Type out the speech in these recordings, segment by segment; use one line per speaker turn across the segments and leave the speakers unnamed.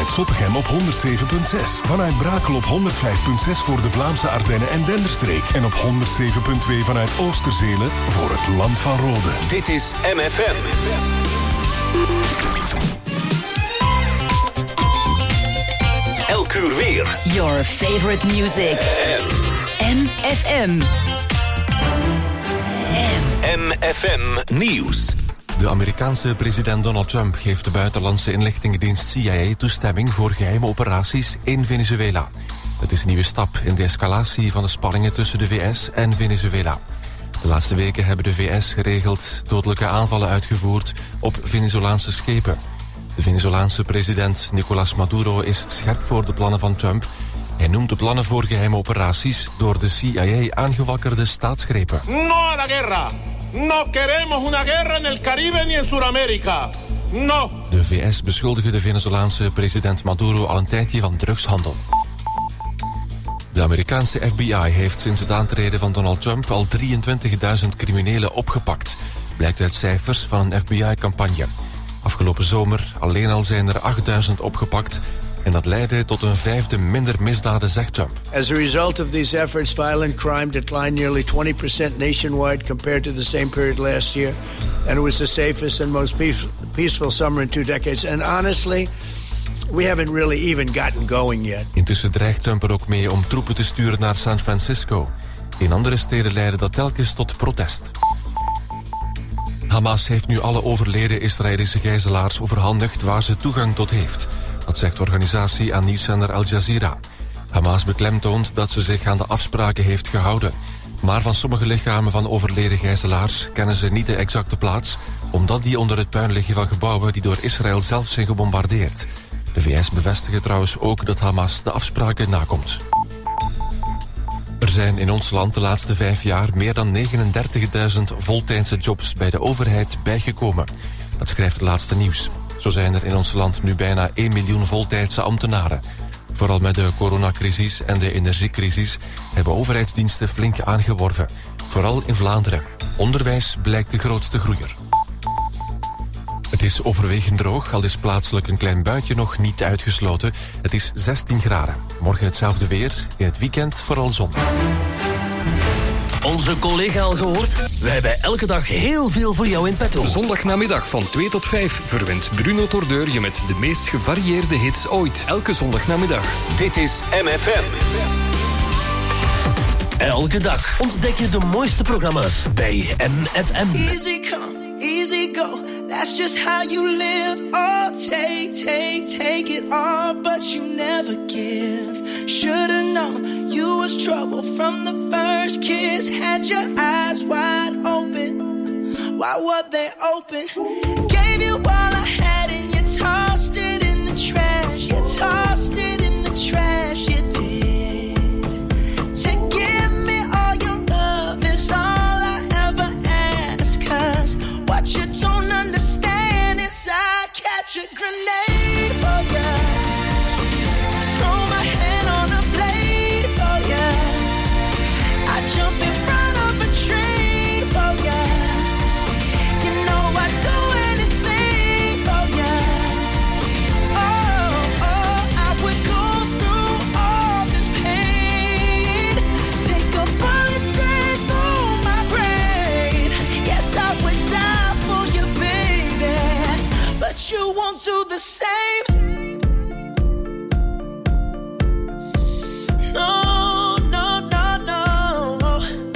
vanuit Zottegem op 107.6. Vanuit Brakel op 105.6 voor de Vlaamse Ardennen en Denderstreek. En op 107.2 vanuit Oosterzele voor het Land van Rode.
Dit is MFM. Elk uur weer.
Your favorite music. MFM.
MFM Nieuws.
De Amerikaanse president Donald Trump geeft de buitenlandse inlichtingendienst CIA toestemming voor geheime operaties in Venezuela. Het is een nieuwe stap in de escalatie van de spanningen tussen de VS en Venezuela. De laatste weken hebben de VS geregeld dodelijke aanvallen uitgevoerd op Venezolaanse schepen. De Venezolaanse president Nicolás Maduro is scherp voor de plannen van Trump. Hij noemt de plannen voor geheime operaties door de CIA aangewakkerde staatsgrepen.
No a la guerra! No queremos una guerra en el Caribe ni en Sudamérica. No!
De VS beschuldigen de Venezolaanse president Maduro al een tijdje van drugshandel. De Amerikaanse FBI heeft sinds het aantreden van Donald Trump al 23.000 criminelen opgepakt. Blijkt uit cijfers van een FBI-campagne. Afgelopen zomer alleen al zijn er 8.000 opgepakt. En dat leidde tot een vijfde minder misdaden, zegt Trump.
As a result of these efforts, violent crime declined nearly 20% nationwide compared to the same period last year. And it was the safest and most peaceful summer in 2 decades. And honestly, we haven't really even gotten going yet.
Intussen dreigt Trump er ook mee om troepen te sturen naar San Francisco. In andere steden leidde dat telkens tot protest. Hamas heeft nu alle overleden Israëlische gijzelaars overhandigd waar ze toegang tot heeft. Dat zegt de organisatie aan nieuwszender Al Jazeera. Hamas beklemtoont dat ze zich aan de afspraken heeft gehouden. Maar van sommige lichamen van overleden gijzelaars kennen ze niet de exacte plaats, omdat die onder het puin liggen van gebouwen die door Israël zelf zijn gebombardeerd. De VS bevestigen trouwens ook dat Hamas de afspraken nakomt. Er zijn in ons land de laatste 5 jaar meer dan 39.000 voltijdse jobs bij de overheid bijgekomen. Dat schrijft het laatste nieuws. Zo zijn er in ons land nu bijna 1 miljoen voltijdse ambtenaren. Vooral met de coronacrisis en de energiecrisis hebben overheidsdiensten flink aangeworven. Vooral in Vlaanderen. Onderwijs blijkt de grootste groeier. Het is overwegend droog, al is plaatselijk een klein buitje nog niet uitgesloten. Het is 16 graden. Morgen hetzelfde weer, in het weekend vooral zon.
Onze collega al gehoord? Wij hebben elke dag heel veel voor jou in petto.
Zondagnamiddag van 2 tot 5 verwint Bruno Tordeur je met de meest gevarieerde hits ooit. Elke zondagnamiddag.
Dit is MFM. Elke dag ontdek je de mooiste programma's bij MFM.
Easy come, easy go. That's just how you live. Oh, take it all, but you never give. Should've known you was trouble from the first kiss. Had your eyes wide open. Why were they open? Gave you all I had and you tossed it in the trash. You tossed it in the trash, you did. To give me all your love is all I ever ask. 'Cause what you don't understand is I'd catch a grenade for ya. Throw my hand on a blade for ya. I'd jump in front of a train for ya. You know I'd do anything for ya. Oh, I would go through all this pain. Take a bullet straight through my brain. Yes, I would die for you, baby. But you won't do the same. No, no, no, no.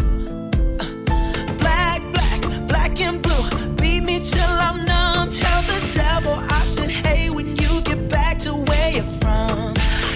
Black and blue. Beat me till I'm numb. Tell the devil I said, hey, when you get back to where you're from.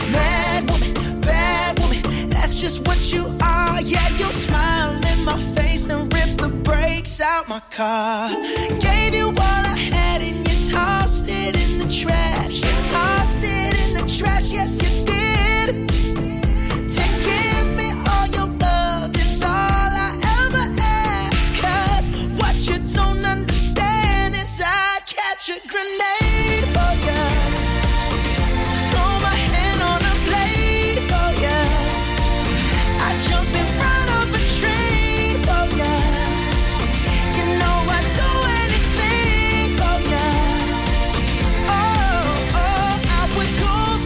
Bad woman, that's just what you are. Yeah, you'll smile in my face, then rip the brakes out my car. Gave you all I had and you tossed it in the trash. You tossed it in the trash, yes you did. To give me all your love is all I ever ask. 'Cause what you don't understand is I'd catch a grenade for ya. Throw my hand on a blade for ya. I'd jump in front of a train for ya. You know I'd do anything for ya. Oh, I would go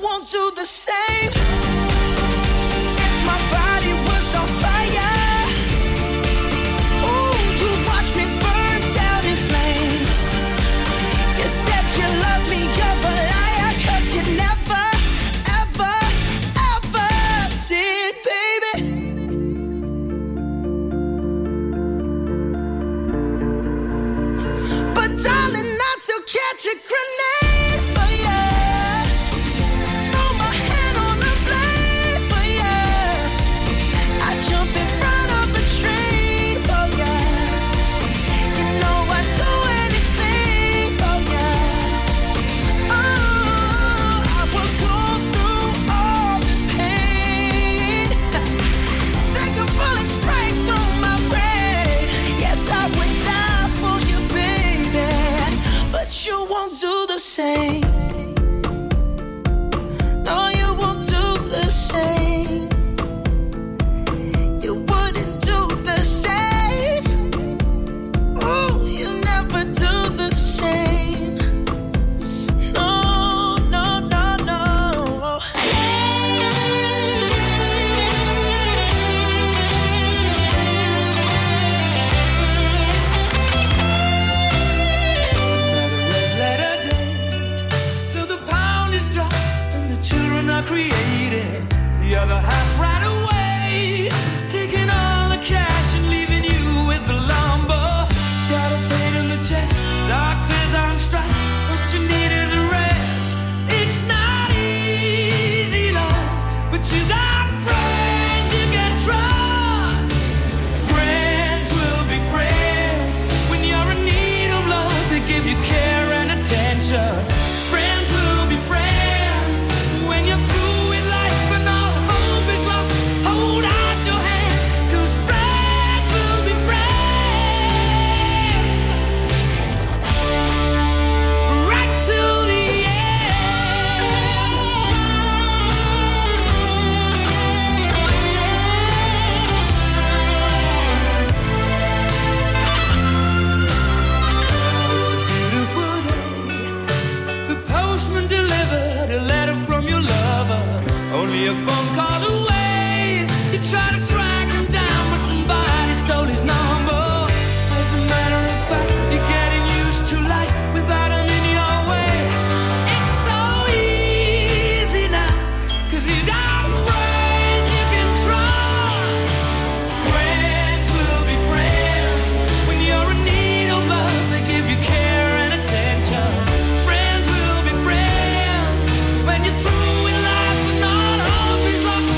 won't do the same. If my body was on fire, ooh, you watch me burn down in flames. You said you love me, you're a liar, 'cause you never, ever, ever did, baby. But darling, I still catch a grenade for you. Throw my hand on the blade for you. I jump in front of a train for you. You know I'd do anything for you. Oh, I will go through all this pain. Take a bullet straight through my brain. Yes, I would die for you, baby, but you won't do the same. No, you won't do the same. You wouldn't do the same. Ooh, you never do the same. No, no, no, no. Letter day, so the pound is dropped and the children are created. The other half right away, taking all the cash and leaving you with the lumber. Got a pain in the chest, doctors on strike. What you need is a rest. It's not easy, love, but you got friends you can trust. Friends will be friends when you're in need of love. They give you care and attention. Friends will be friends when you're through with life and all hope is lost. Hold out your hand, 'cause friends will be friends right till the It's a beautiful day. The postman delivered a letter from your lover, only a phone call away. You try to track him down, but somebody stole his number. As a matter of fact, you're getting used to life without him in your way. It's so easy now, 'cause you got friends you can trust. Friends will be friends when you're in need of love. They give you care and attention. Friends will be friends when you're through with life and all hope is lost.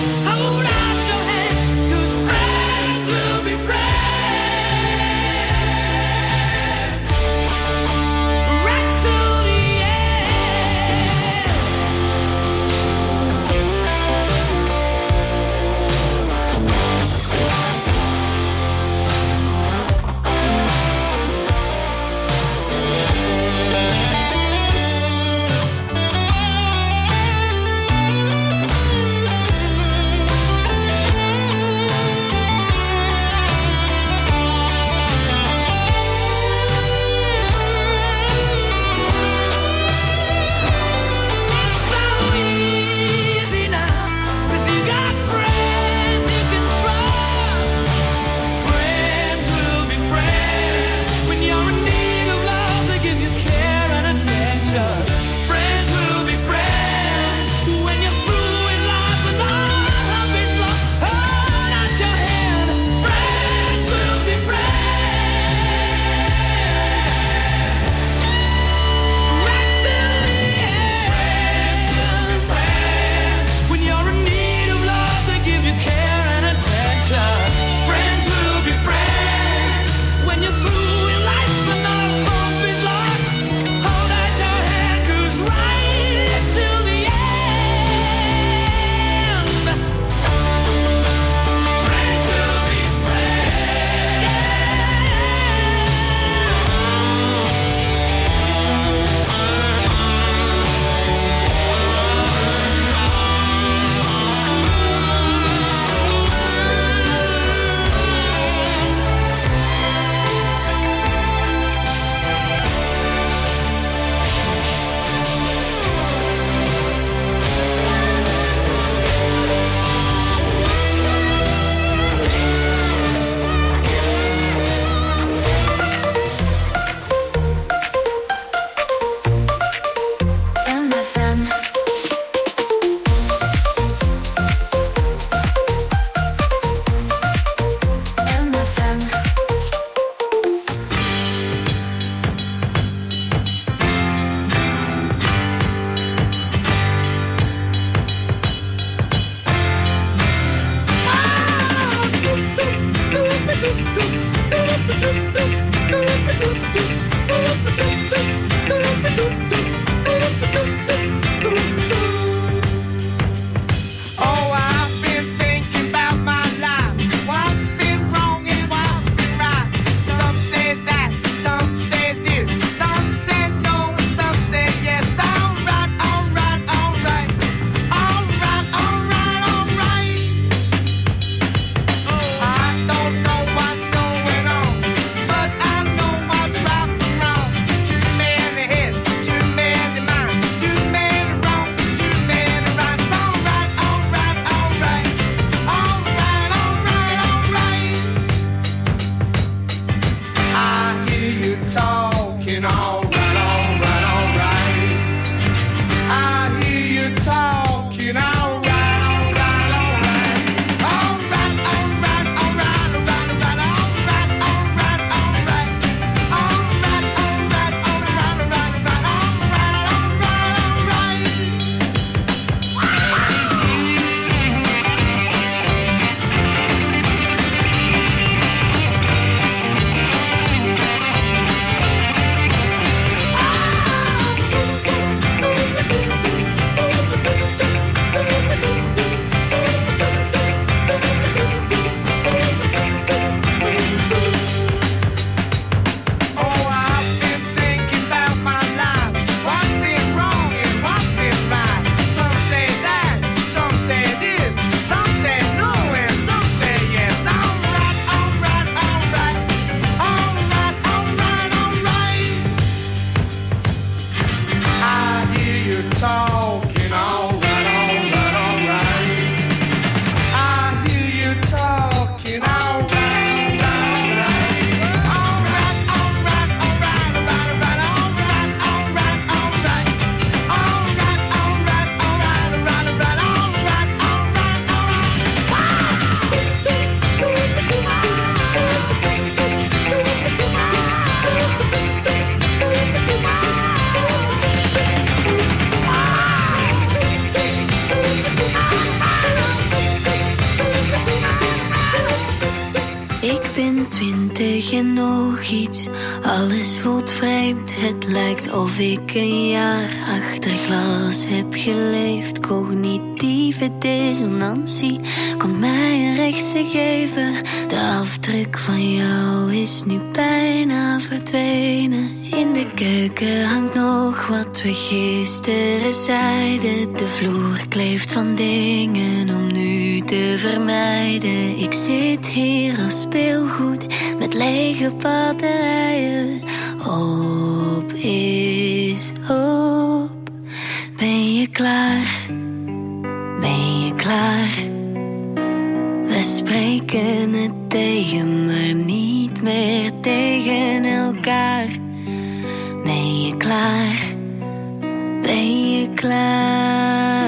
21 en nog iets. Alles voelt vreemd, het lijkt of ik een jaar achter glas heb geleefd. Cognitieve dissonantie komt mij een rechtse geven. De afdruk van jou is nu bijna verdwenen. In de keuken hangt nog wat we gisteren zeiden. De vloer kleeft van dingen om nu te vermijden. Ik zit hier als speelgoed met lege batterijen. Op is op. Ben je klaar? Ben je klaar? We spreken het tegen, maar niet meer tegen elkaar. Ben je klaar? Ben je klaar?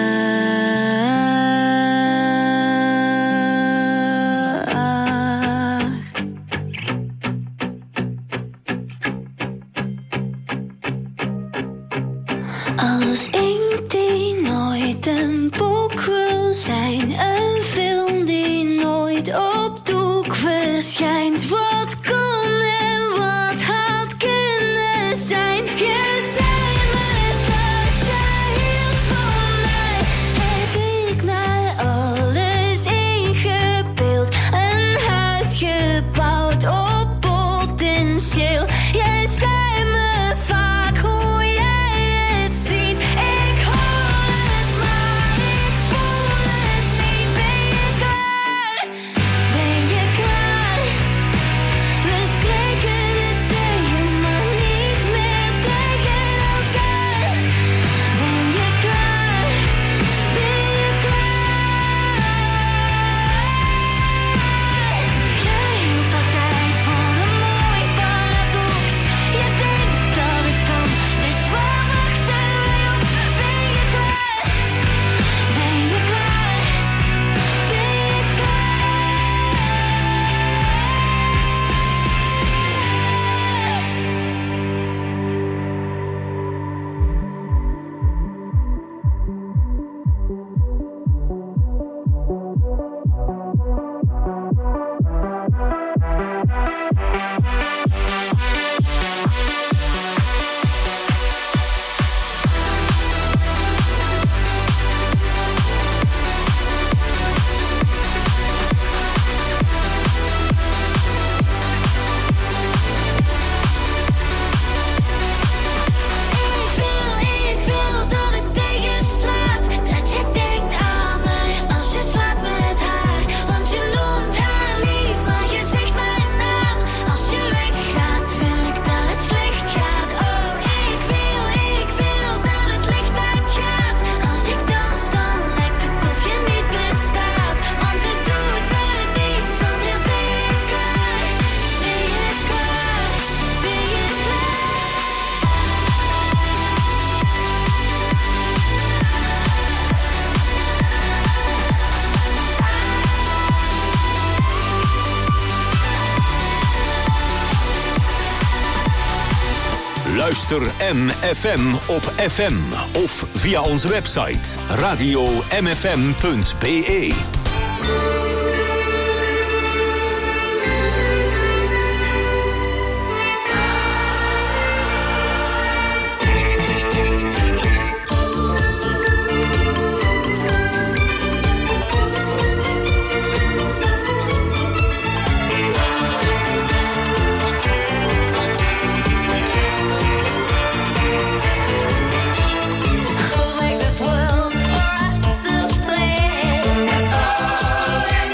Als ik die nooit een boek wil zijn, een film die nooit op doek verschijnt. Wat kon en wat had kunnen zijn? Je zei me dat jij hield van mij. Heb ik mij alles ingebeeld? Een huis gebouwd op potentieel. Jij zei me vaak hoe jij het ziet. Ik hoor het, maar ik voel het niet. Ben je klaar? Ben je klaar? We spreken het tegen, maar niet meer tegen elkaar. Ben je klaar? Ben je klaar? Jij hield altijd van een mooi paradox. Je denkt dat het kan, dus waar wachten wij op? Ben je klaar? Ben je klaar? Ben je Ik wil dat het tegenslaat. Dat je denkt aan mij als je slaapt met haar. Want je noemt haar lief, maar je zegt mijn naam. Als je weggaat, wil ik dat het slecht gaat. Oh, ik wil dat het licht uitgaat. Als ik dans, dan lijkt het of je niet bestaat. Want het doet me niets, wanneer ben je klaar? Ben je klaar? Ben je klaar?
Luister MFM op FM of via onze website radio-mfm.be.
Who'll make this world for us to play?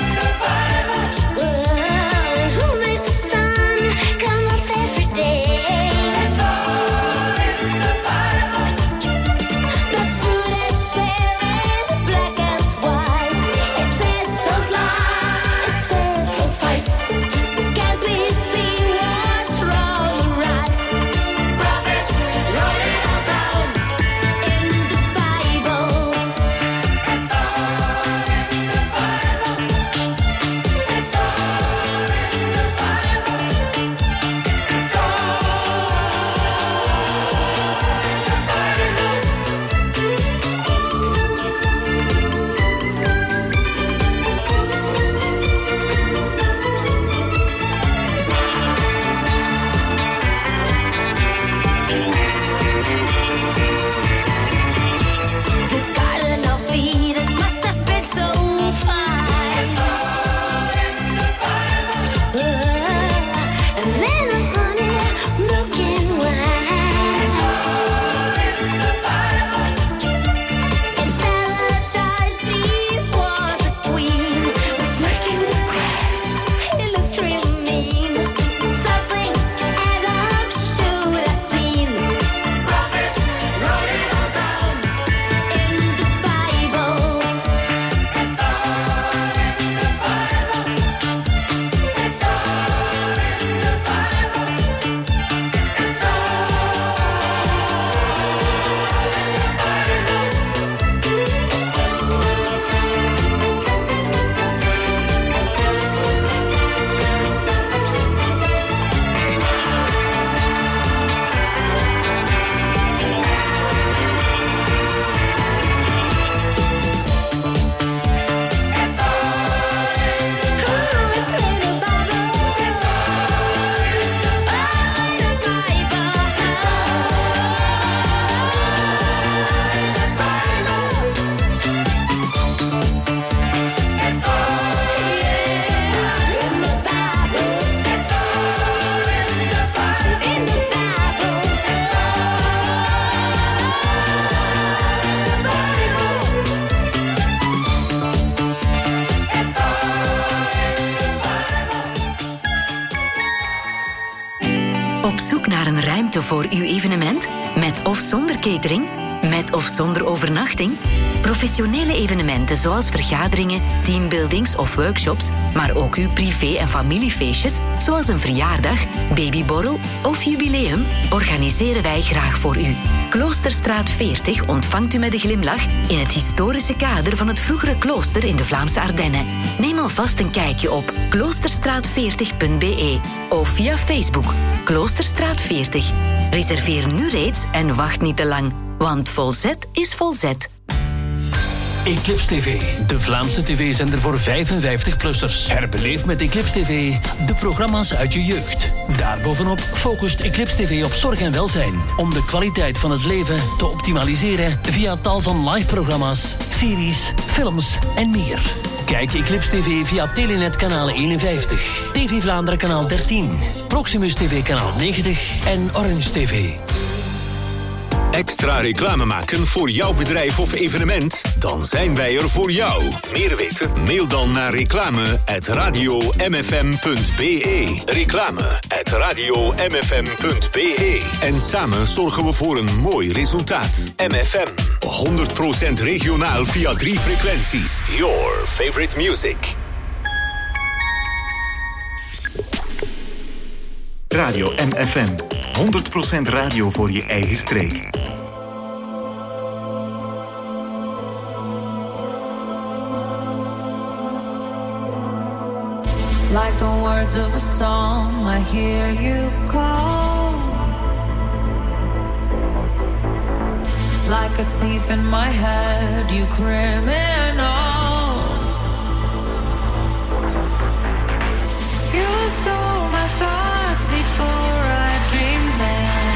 zoek naar een ruimte voor uw evenement? Met of zonder catering? Met of zonder overnachting? Professionele evenementen zoals vergaderingen, teambuildings of workshops, maar ook uw privé- en familiefeestjes, zoals een verjaardag, babyborrel of jubileum, organiseren wij graag voor u. Kloosterstraat 40 ontvangt u met een glimlach in het historische kader van het vroegere klooster in de Vlaamse Ardennen. Neem alvast een kijkje op kloosterstraat40.be of via Facebook Kloosterstraat 40. Reserveer nu reeds en wacht niet te lang, want Volzet is Volzet.
Eclipse TV, de Vlaamse tv-zender voor 55-plussers. Herbeleef met Eclipse TV de programma's uit je jeugd. Daarbovenop focust Eclipse TV op zorg en welzijn, om de kwaliteit van het leven te optimaliseren via tal van live-programma's, series, films en meer. Kijk Eclipse TV via Telenet kanaal 51, TV Vlaanderen kanaal 13, Proximus TV kanaal 90 en Orange TV.
Extra reclame maken voor jouw bedrijf of evenement? Dan zijn wij er voor jou. Meer weten? Mail dan naar reclame@radiomfm.be. Reclame@radiomfm.be. En samen zorgen we voor een mooi resultaat. MFM. 100% regionaal via 3 frequenties. Your favorite music.
Radio MFM. 100% radio voor je eigen streek.
Like the words of a song, I hear you call. Like a thief in my head, you criminal. You stole my thoughts before I dreamed them,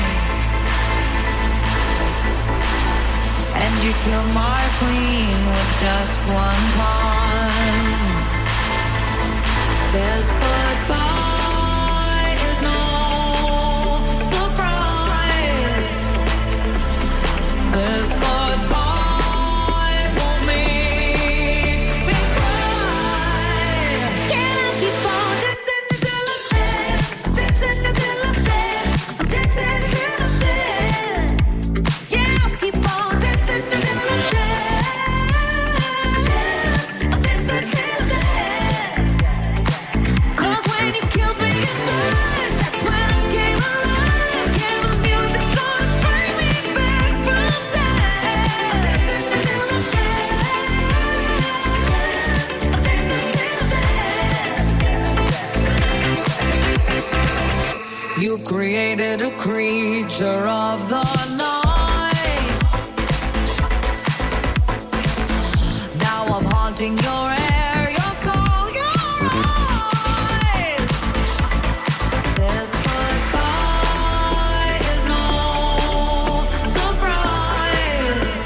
and you killed my queen with just one pawn. This goodbye is no surprise. This goodbye won't make me cry. Can I keep on dancing until I'm dead? Dancing until I'm dead. I'm dancing until I'm dead. Yeah, I'll keep on dancing until I'm dead. I'm dancing until I'm dead. You've created a creature of the night. Now I'm haunting your air, your soul, your eyes. This goodbye is no surprise.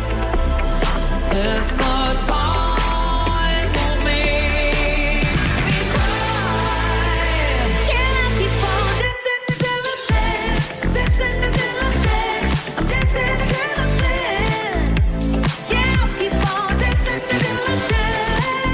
This goodbye won't make me cry. Can I keep on dancing until I'm dead? Dancing until I'm dead. I'm dancing until I'm dead. Yeah, I'll keep on dancing until I'm dead.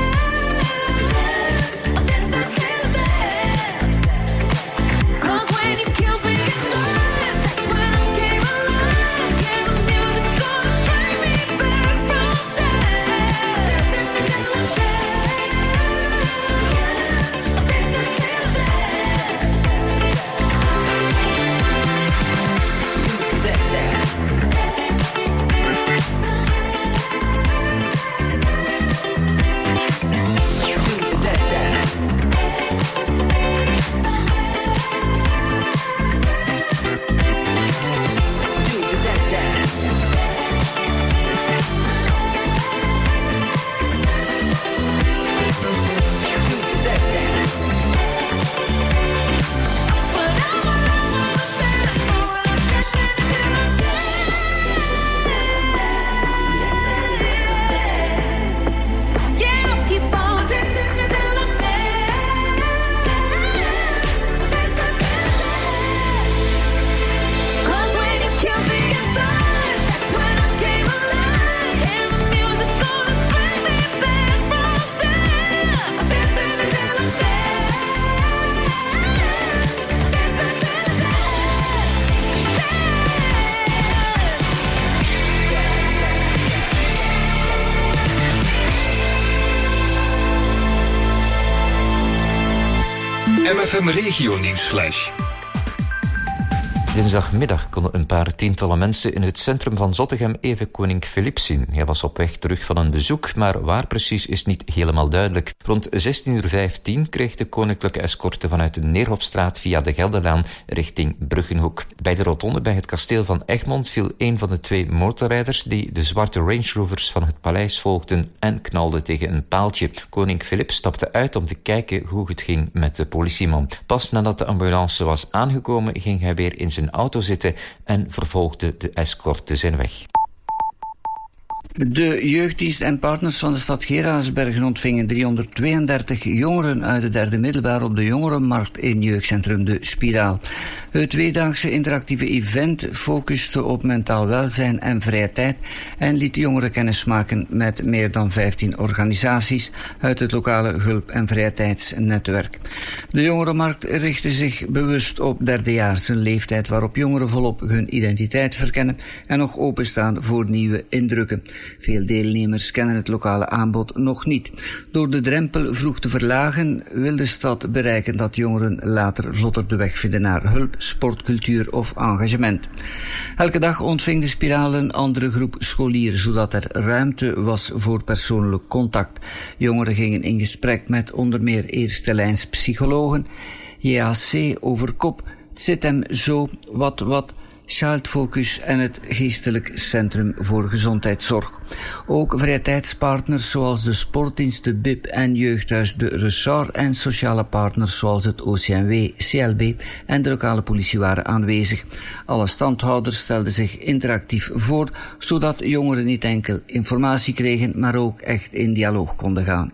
MFM Regio Nieuwsflash.
Dinsdagmiddag konden een paar tientallen mensen in het centrum van Zottegem even koning Filip zien. Hij was op weg terug van een bezoek, maar waar precies is niet helemaal duidelijk. Rond 16:15 kreeg de koninklijke escorte vanuit de Neerhofstraat via de Gelderlaan richting Bruggenhoek. Bij de rotonde bij het kasteel van Egmond viel een van de twee motorrijders die de zwarte Range Rovers van het paleis volgden en knalde tegen een paaltje. Koning Filip stapte uit om te kijken hoe het ging met de politieman. Pas nadat de ambulance was aangekomen ging hij weer in zijn auto zitten en vervolgde de escorte zijn weg.
De jeugddienst en partners van de stad Geraardsbergen ontvingen 332 jongeren uit het derde middelbaar op de jongerenmarkt in jeugdcentrum De Spiraal. Het tweedaagse interactieve event focuste op mentaal welzijn en vrije tijd en liet jongeren kennismaken met meer dan 15 organisaties uit het lokale hulp- en vrije tijdsnetwerk. De jongerenmarkt richtte zich bewust op derdejaars, een leeftijd waarop jongeren volop hun identiteit verkennen en nog openstaan voor nieuwe indrukken. Veel deelnemers kennen het lokale aanbod nog niet. Door de drempel vroeg te verlagen wil de stad bereiken dat jongeren later vlotter de weg vinden naar hulp, sport, cultuur of engagement. Elke dag ontving de Spiraal een andere groep scholieren, zodat er ruimte was voor persoonlijk contact. Jongeren gingen in gesprek met onder meer eerste lijns psychologen, JAC over kop, het zit hem zo, wat, Child Focus en het Geestelijk Centrum voor Gezondheidszorg. Ook vrije tijdspartners zoals de Sportdienst, de BIP en Jeugdhuis de Ressort en sociale partners zoals het OCMW, CLB en de lokale politie waren aanwezig. Alle standhouders stelden zich interactief voor, zodat jongeren niet enkel informatie kregen, maar ook echt in dialoog konden gaan.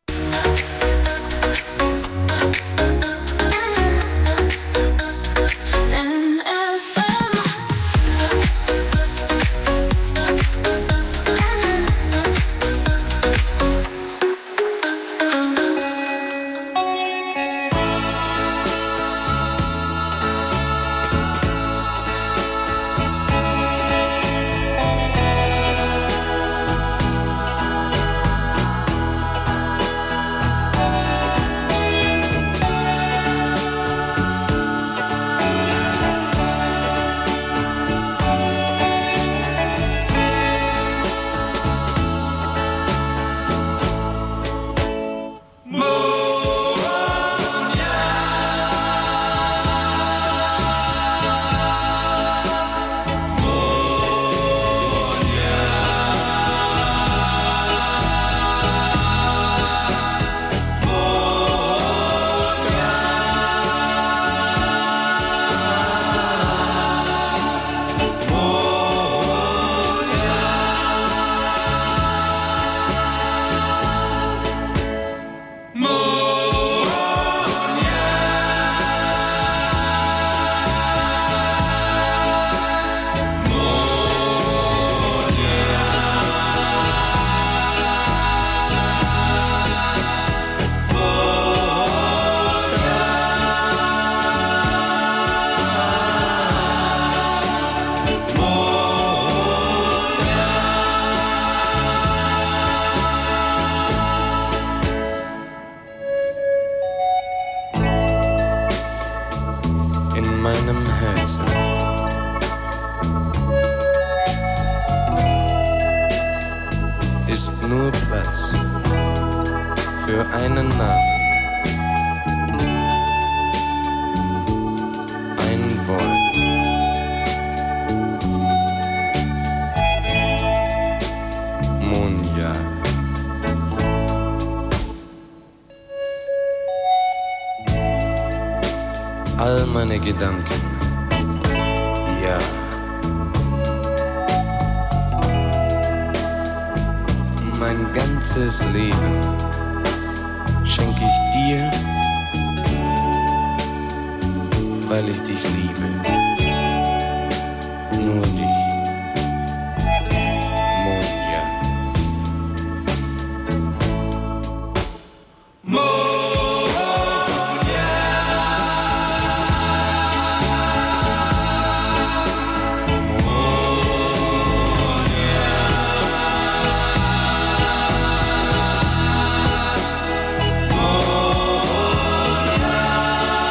All meine Gedanken, ja. Mein ganzes Leben schenk ich dir, weil ich dich liebe. Nur dich. Monja.
Monja.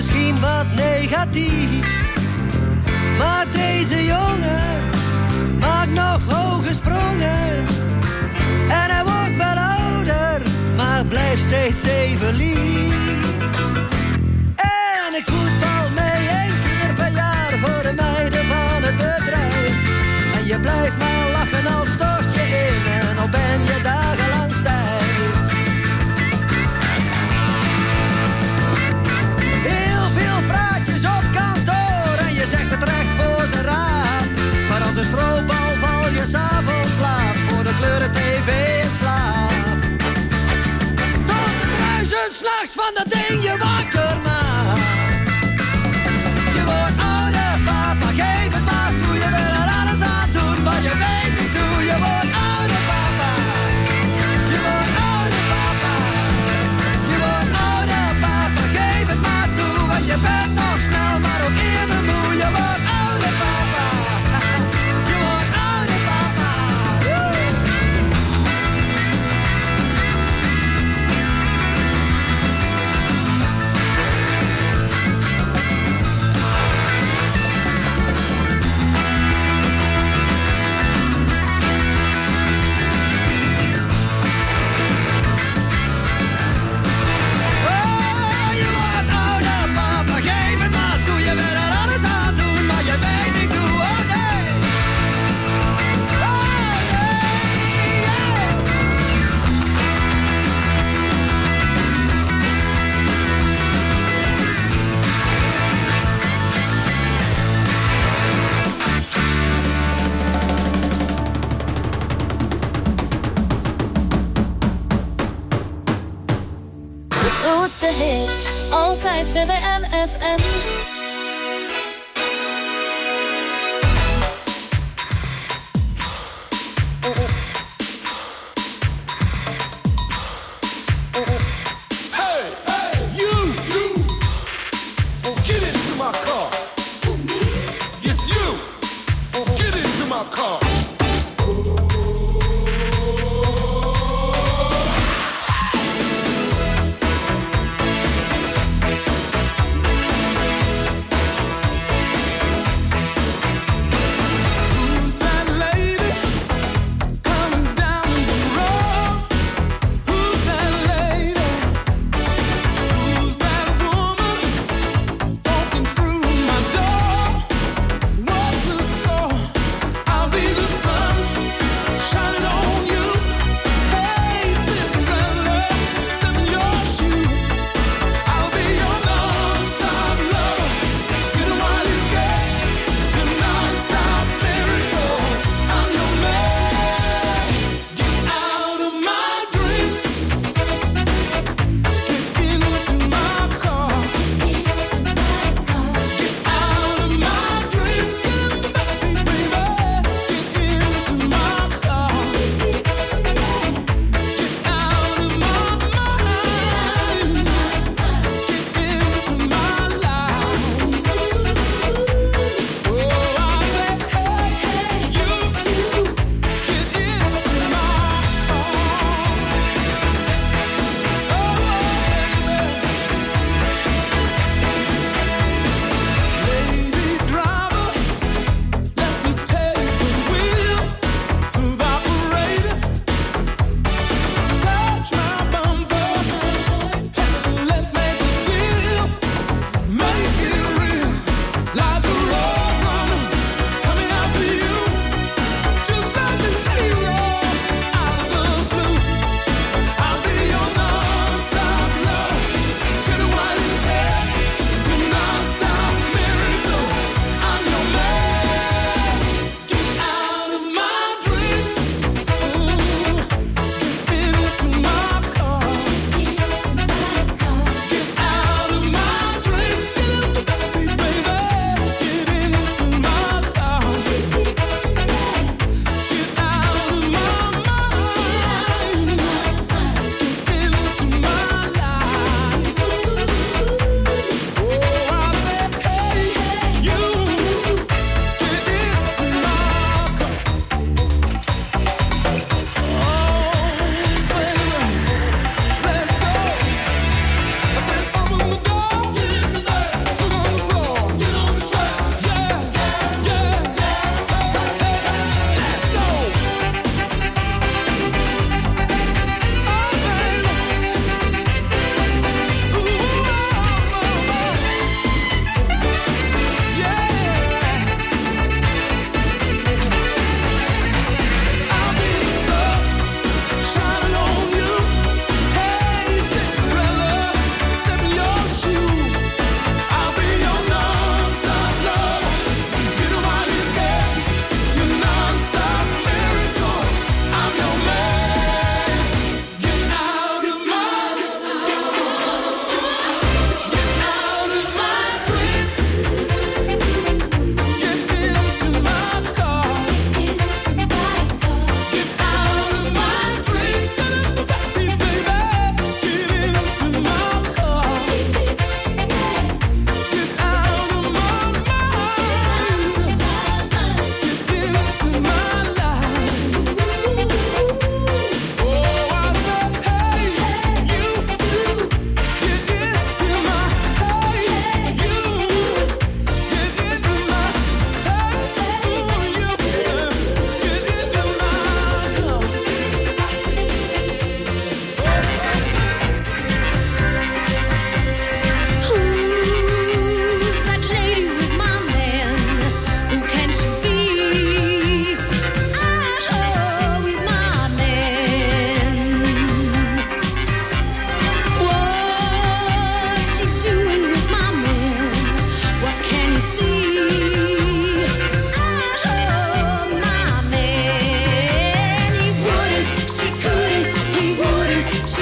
misschien wat negatief. Maar deze jongen maakt nog hoge sprongen. En hij wordt wel ouder, maar blijft steeds even lief. En ik voetbal mee 1 keer per jaar voor de meiden van het bedrijf. En je blijft maar lachen als stort je in en al ben je dagenlang stijf. Heel veel praatjes op kantoor en je zegt het recht voor zijn raap. Maar als een stroopbal val je s'avonds laat voor de kleuren tv in slaap. Tot de duizend s'nachts van dat ding je wakker maakt. Je wordt ouder, papa, geef het maar toe. Je wil er alles aan doen, maar je weet niet hoe. Je wordt ouder, papa. Je wordt ouder, papa. Je wordt ouder, papa, geef het maar toe. Want je bent nog snel, maar ook eerder moe. Je wordt ouder, papa. Je wordt ouder, papa.
De hits, altijd weer bij NFM.
Hey, hey, you, get into my car. Yes, you, get into my car.
I'll be the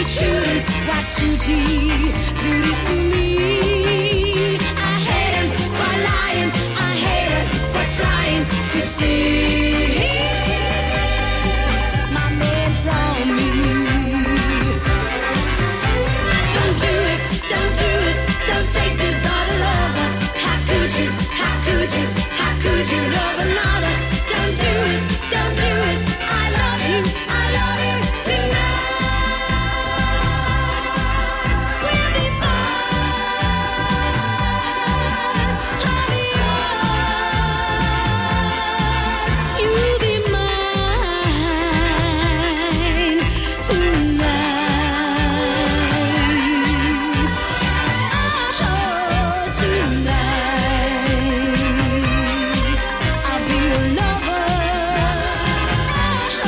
She shouldn't, why should he do this to me? I hate him for lying, I hate her for trying to steal my man from me. Don't do it, don't do it, don't take this other lover. How could you, how could you, how could you love another? Don't do it, don't do it, I love you tonight. We'll be fine, I'll be yours, you'll be mine tonight. Oh, tonight I'll be your lover. Oh,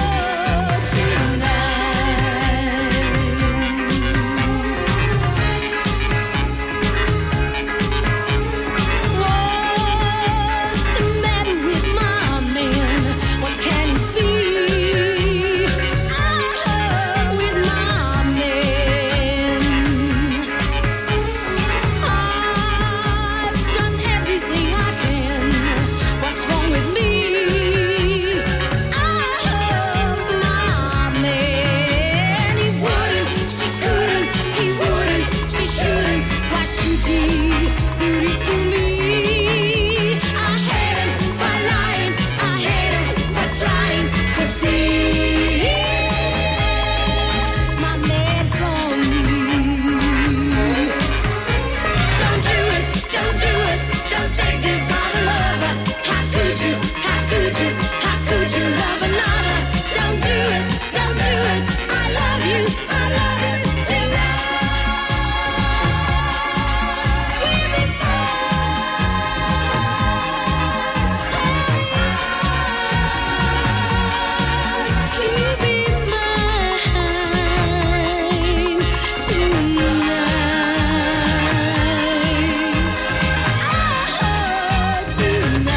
tonight. What's the matter with my man? What can it be? Oh, with my man. I've done everything I can. What's wrong with me? Oh, my man. He wouldn't, she couldn't, he wouldn't, she shouldn't. Why should he do this to me? I hate him for lying, I hate him for trying to steal my man from me. Don't do it, don't do it, don't take this other lover. How could you, how could you, how could you love another? Don't do it, don't do it, I love you tonight. We'll be fine, you'll be mine tonight. Oh,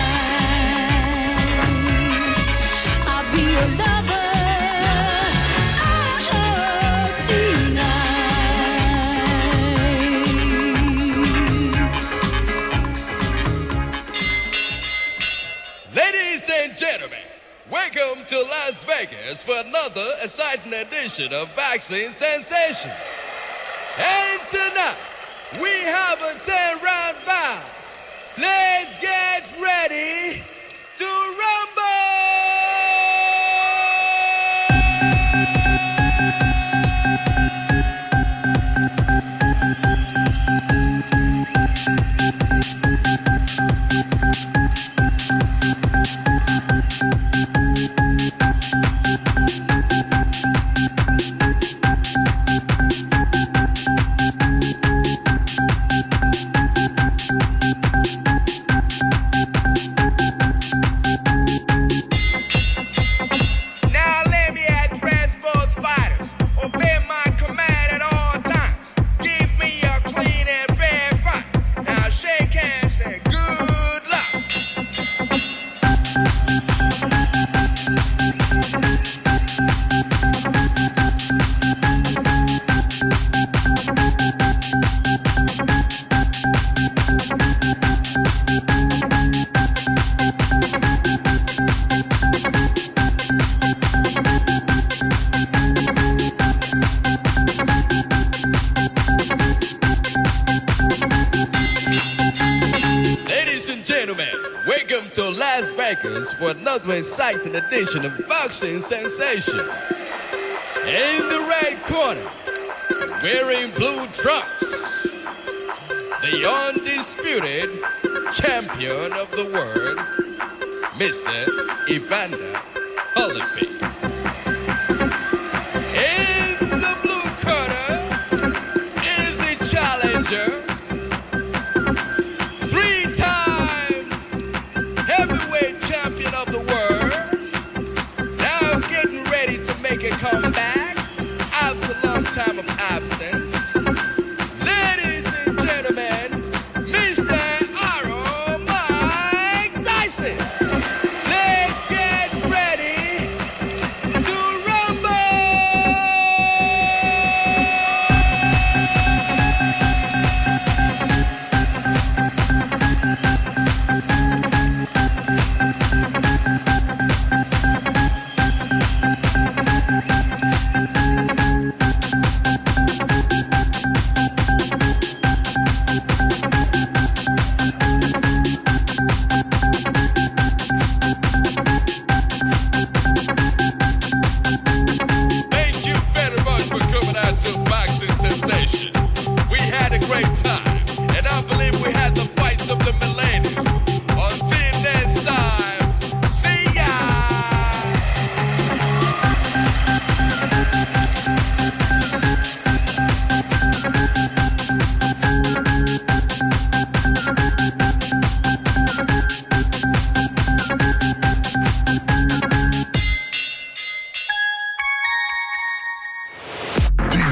tonight I'll be your lover. Oh, tonight.
Ladies and gentlemen, welcome to Las Vegas for another exciting edition of Vaccine Sensation. And tonight, we have a 10-round bout. Let's get ready to rumble! Welcome to Las Vegas for another exciting edition of Boxing Sensation. In the red corner, wearing blue trunks, the undisputed champion of the world, Mr. Evander Holyfield. In the blue corner is the challenger, 3 times heavyweight champion of the world, now getting ready to make a comeback after a long time of absence. Ladies and gentlemen, Mr. Aaron Mike Tyson. Let's get ready to rumble!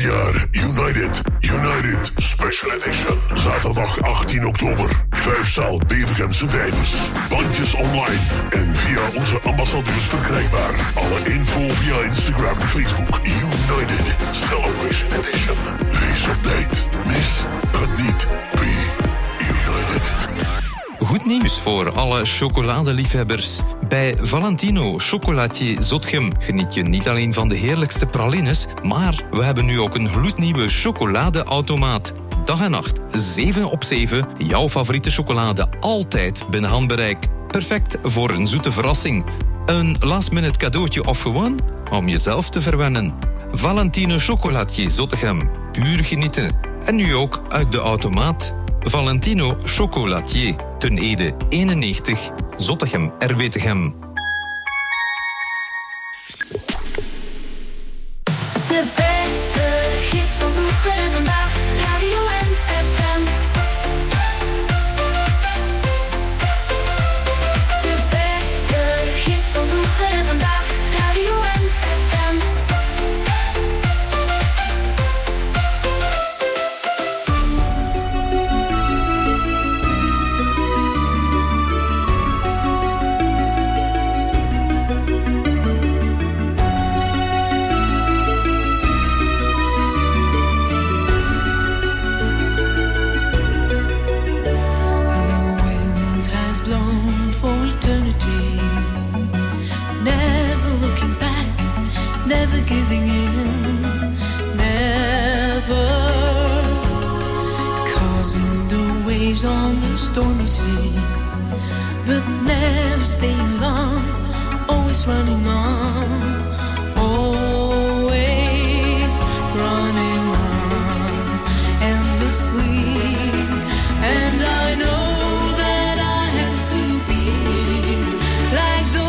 jaar United Special Edition. Zaterdag 18 oktober. 5 zaal Bevergemse Vijvers. Bandjes online en via onze ambassadeurs verkrijgbaar. Alle info via Instagram en Facebook. United Celebration Edition. Wees op tijd. Mis het niet. Be United.
Goed nieuws voor alle chocoladeliefhebbers. Bij Valentino Chocolatier Zotgem geniet je niet alleen van de heerlijkste pralines, maar we hebben nu ook een gloednieuwe chocoladeautomaat. Dag en nacht, 7 op 7, jouw favoriete chocolade altijd binnen handbereik. Perfect voor een zoete verrassing. Een last-minute cadeautje of gewoon om jezelf te verwennen. Valentino Chocolatier Zottegem, puur genieten. En nu ook uit de automaat. Valentino Chocolatier, Ten Ede 91, Zottegem, Erwetegem.
De beste hits van vroeger en vandaag, Radio NFM. De beste hits van vroeger en vandaag, Radio NFM.
Never giving in, never causing the waves on the stormy sea, but never staying long, always running on, always running on, endlessly, and I know that I have to be like the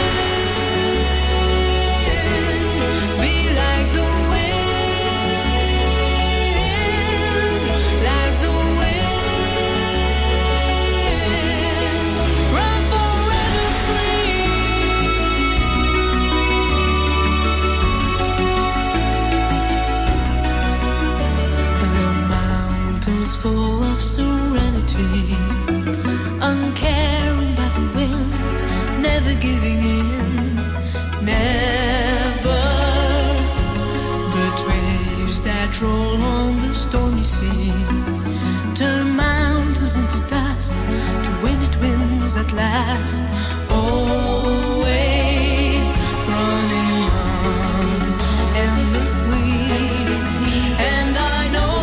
full of serenity, uncaring by the wind, never giving in, never, but waves that roll on the stormy sea, turn mountains into dust, to winded winds that last, always running on, endlessly, and I know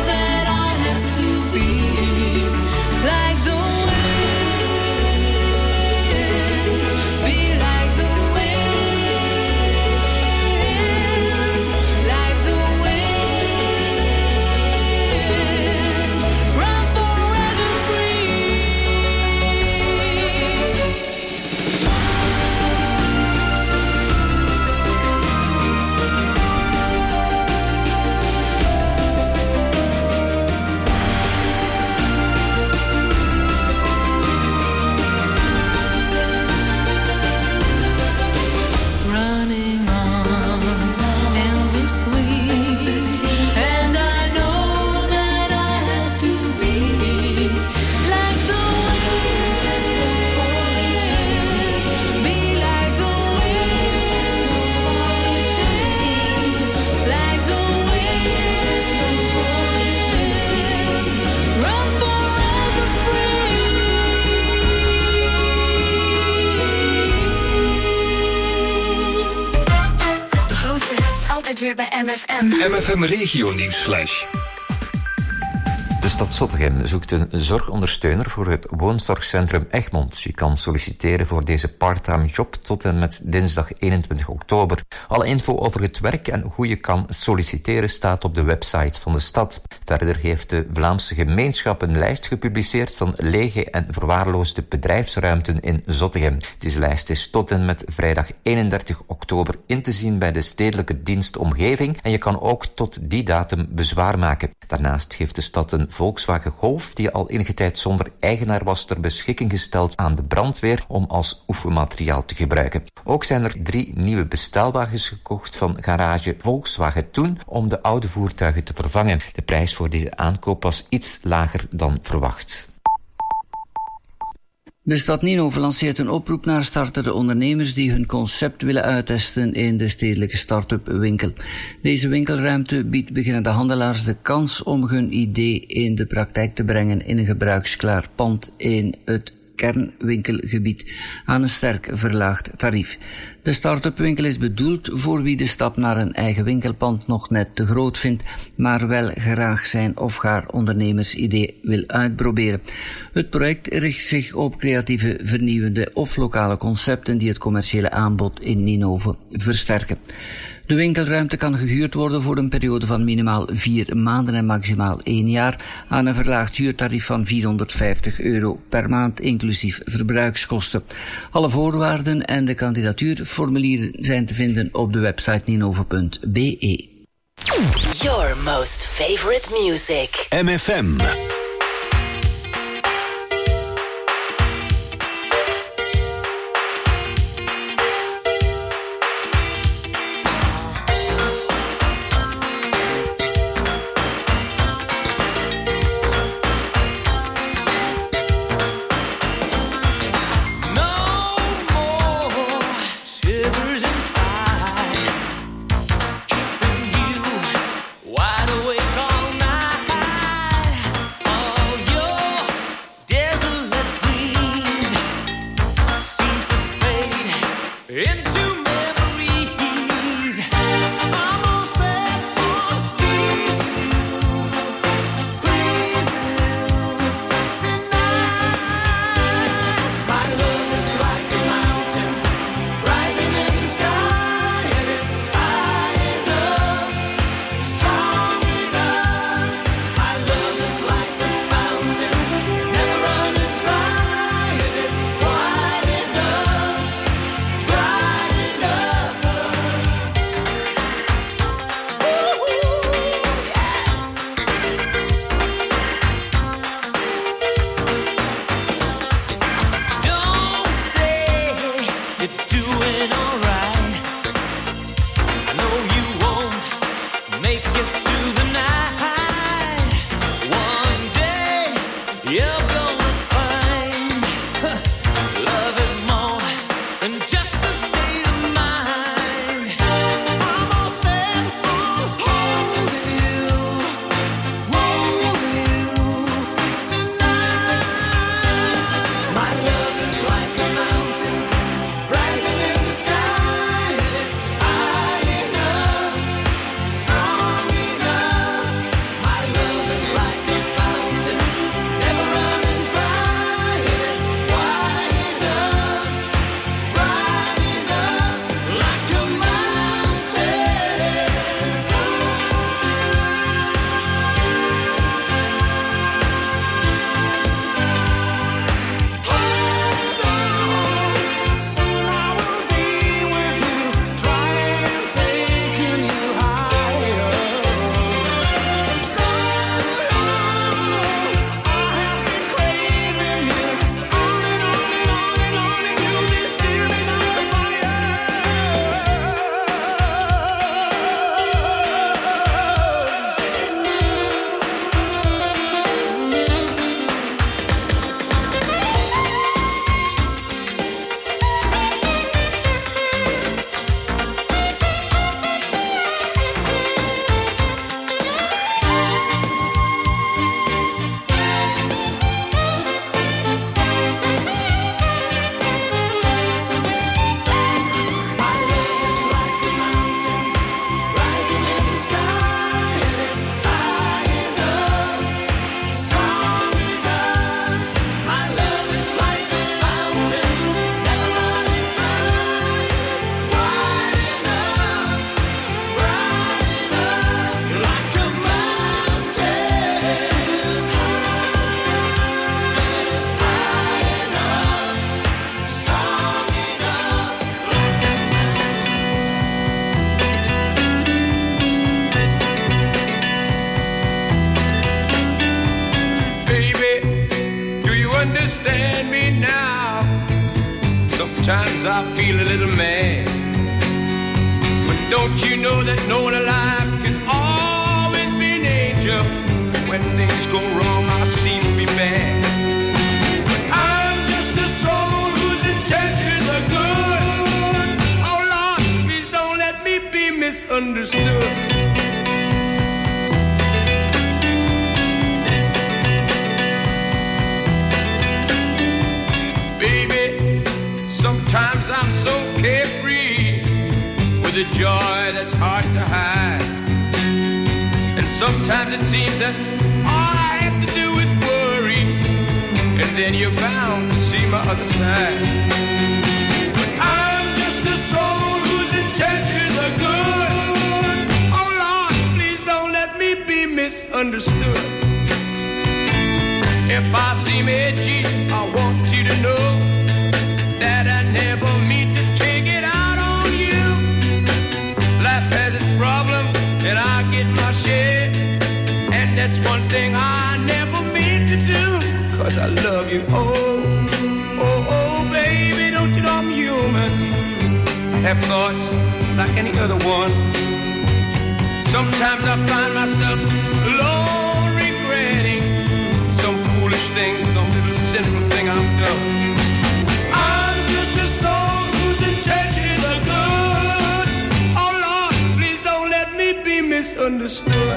weer bij MFM.
MFM Regio Nieuwsflash.
De stad Zottegem zoekt een zorgondersteuner voor het woonzorgcentrum Egmond. Je kan solliciteren voor deze parttime job tot en met dinsdag 21 oktober. Alle info over het werk en hoe je kan solliciteren staat op de website van de stad. Verder heeft de Vlaamse gemeenschap een lijst gepubliceerd van lege en verwaarloosde bedrijfsruimten in Zottegem. Deze lijst is tot en met vrijdag 31 oktober in te zien bij de Stedelijke Dienst Omgeving en je kan ook tot die datum bezwaar maken. Daarnaast geeft de stad een Volkswagen Golf die al enige tijd zonder eigenaar was ter beschikking gesteld aan de brandweer om als oefenmateriaal te gebruiken. Ook zijn er 3 nieuwe bestelwagens gekocht van garage Volkswagen Toen om de oude voertuigen te vervangen. De prijs voor deze aankoop was iets lager dan verwacht.
De stad Ninove lanceert een oproep naar startende ondernemers die hun concept willen uittesten in de stedelijke start-up winkel. Deze winkelruimte biedt beginnende handelaars de kans om hun idee in de praktijk te brengen in een gebruiksklaar pand in het kernwinkelgebied aan een sterk verlaagd tarief. De start-up winkel is bedoeld voor wie de stap naar een eigen winkelpand nog net te groot vindt, maar wel graag zijn of haar ondernemersidee wil uitproberen. Het project richt zich op creatieve, vernieuwende of lokale concepten die het commerciële aanbod in Ninove versterken. De winkelruimte kan gehuurd worden voor een periode van minimaal 4 maanden en maximaal 1 jaar aan een verlaagd huurtarief van €450 per maand, inclusief verbruikskosten. Alle voorwaarden en de kandidatuurformulieren zijn te vinden op de website ninove.be.
Your most favorite music.
MFM.
Wide awake all night.
sometimes I feel a little mad. But don't you know that no one alive can always be an angel? When things go wrong, I seem to be bad. But I'm just a soul whose intentions are good. Oh Lord, please don't let me be misunderstood. Sometimes I'm so carefree with a joy that's hard to hide. And sometimes it seems that all I have to do is worry, and then you're bound to see my other side. But I'm just a soul whose intentions are good. Oh Lord, please don't let me be misunderstood. If I seem edgy, I want you to know that I never mean to take it out on you. Life has its problems, and I get my share. And that's one thing I never mean to do, 'cause I love you. Oh, oh, oh, baby, don't you know I'm human? I have thoughts like any other one. Sometimes I find myself alone regretting some foolish thing, some little sinful thing I've done. Misunderstood.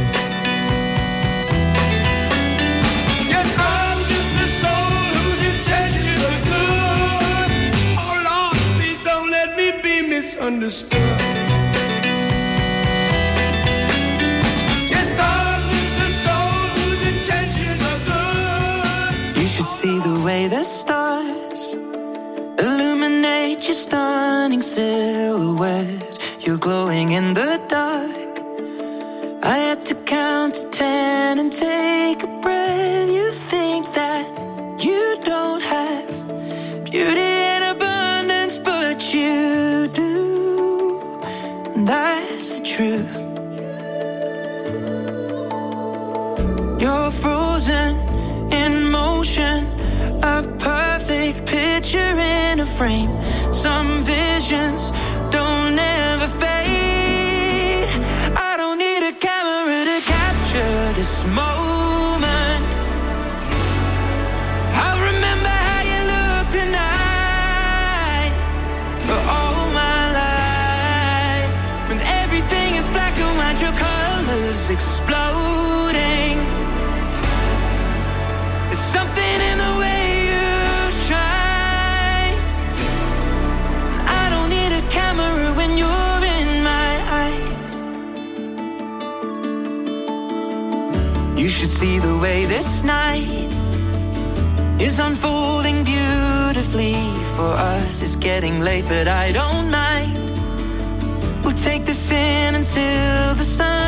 Yes, I'm just a soul whose intentions are good. Oh Lord, please don't let me be misunderstood. Yes, I'm just a soul whose intentions are good.
You should see the way the stars illuminate your stunning silhouette. You're glowing in the dark. I had to count to 10 and take a breath. You think that you don't have beauty in abundance, but you do. And that's the truth. You're frozen in motion, a perfect picture in a frame. Some visions don't ever fade. I don't need a camera to capture this moment. I'll remember how you look tonight for all my life. When everything is black and white, your colors exploding. There's something in the way you shine. I don't need a camera when you're in my eyes. You should see the way this night is unfolding beautifully for us. It's getting late, but I don't mind. We'll take this in until the sun